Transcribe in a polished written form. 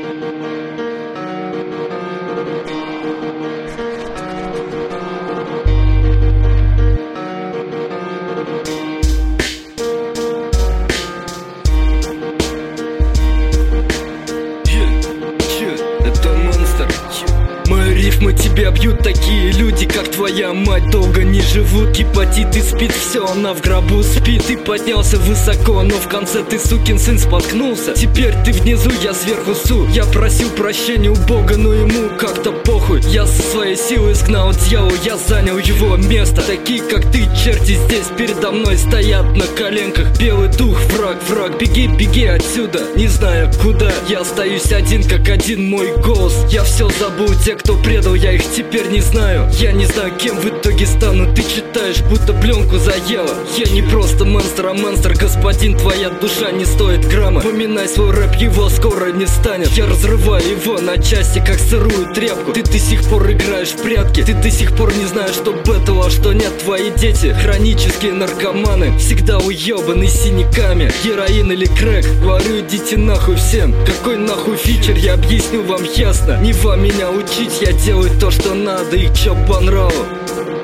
Рифмы тебя бьют такие люди, как твоя мать. Долго не живут, гепатит и спит, все, она в гробу спит. Ты поднялся высоко, но в конце ты, сукин сын, споткнулся. Теперь ты внизу, я сверху су. Я просил прощения у Бога, но ему как-то похуй. Я со своей силой изгнал дьявола, я занял его место. Такие, как ты, черти здесь передо мной стоят на коленках. Белый дух, враг, беги, беги отсюда, не зная куда. Я остаюсь один, как один мой голос. Я все забыл, те, кто предал, я их теперь не знаю. Я не знаю, кем в итоге стану. Ты читаешь, будто пленку заела. Я не просто монстр, а монстр, господин. Твоя душа не стоит грамма. Поминай свой рэп, его скоро не станет. Я разрываю его на части, как сырую тряпку. Ты до сих пор играешь в прятки. Ты до сих пор не знаешь, что бэтл, а что нет. Твои дети хронические наркоманы, всегда уебаны синяками. Героин или крэк, говорю, идите нахуй всем. Какой нахуй фичер, я объясню вам ясно. Не вам меня учить, я делаю то, что надо и чё по нраву.